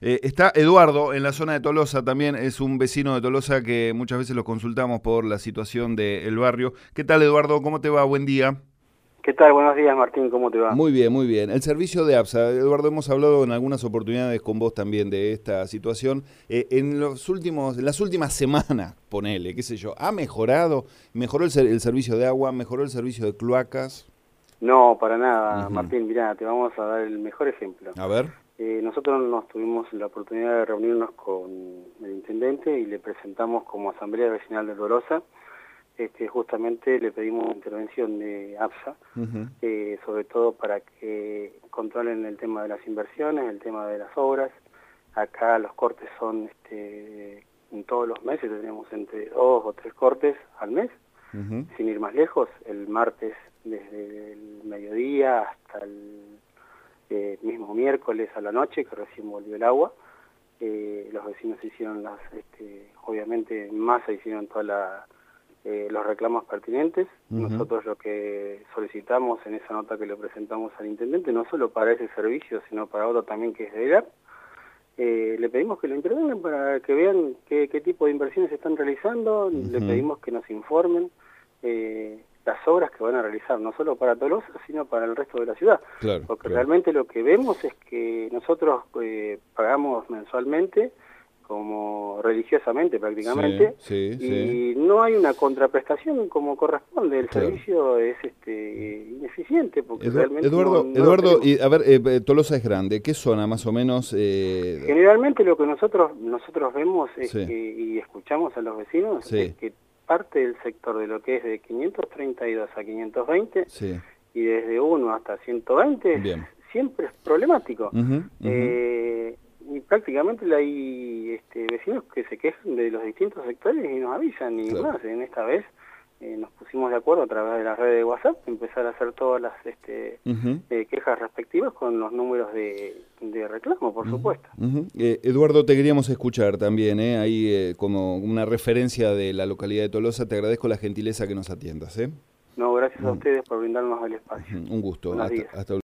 Está Eduardo en la zona de Tolosa también, es un vecino de Tolosa que muchas veces lo consultamos por la situación del barrio. ¿Qué tal, Eduardo? ¿Cómo te va? Buen día. ¿Qué tal? Buenos días, Martín, ¿cómo te va? Muy bien, muy bien. El servicio de APSA, Eduardo, hemos hablado en algunas oportunidades con vos también de esta situación. En las últimas semanas, ponele, qué sé yo, ¿ha mejorado? ¿Mejoró el servicio de agua? ¿Mejoró el servicio de cloacas? No, para nada, Ujú. Martín, mirá, te vamos a dar el mejor ejemplo. A ver. Nosotros nos tuvimos la oportunidad de reunirnos con el intendente y le presentamos como Asamblea Vecinal de Tolosa, justamente le pedimos una intervención de APSA, Ujú. sobre todo para que controlen el tema de las inversiones, el tema de las obras. Acá los cortes son, en todos los meses tenemos entre 2 o 3 cortes al mes. Ujú. Sin ir más lejos, el martes desde el mediodía hasta el mismo miércoles a la noche, que recién volvió el agua, los vecinos hicieron obviamente en masa hicieron los reclamos pertinentes. Ujú. Nosotros lo que solicitamos en esa nota que le presentamos al intendente, no solo para ese servicio, sino para otro también que es de ELAP, le pedimos que lo intervengan para que vean qué tipo de inversiones se están realizando, le Ujú. pedimos que nos informen las obras que van a realizar, no solo para Tolosa, sino para el resto de la ciudad. Claro, Porque claro. realmente lo que vemos es que nosotros pagamos mensualmente, como religiosamente Sí, prácticamente, sí, sí. y no hay una contraprestación como corresponde. El Claro. servicio es ineficiente porque realmente no lo Eduardo, tenemos. y a ver, Tolosa es grande. ¿Qué zona más o menos? Generalmente lo que nosotros vemos es Sí, que, y escuchamos a los vecinos, es sí, que parte del sector de lo que es de 532 a 520 sí. y desde 1 hasta 120 Bien. siempre es problemático. Ujú, ujú. Y prácticamente hay vecinos que se quejan de los distintos sectores y nos avisan. Y Claro. más, en esta vez nos pusimos de acuerdo a través de las redes de WhatsApp, empezar a hacer todas las Ujú, quejas respectivas con los números de reclamo, por ujú, supuesto. ujú. Eduardo, te queríamos escuchar también, ahí como una referencia de la localidad de Tolosa. Te agradezco la gentileza que nos atiendas, ¿eh? No, gracias a Ujú, ustedes por brindarnos el espacio. ujú. Un gusto. Buenos Hasta, días. hasta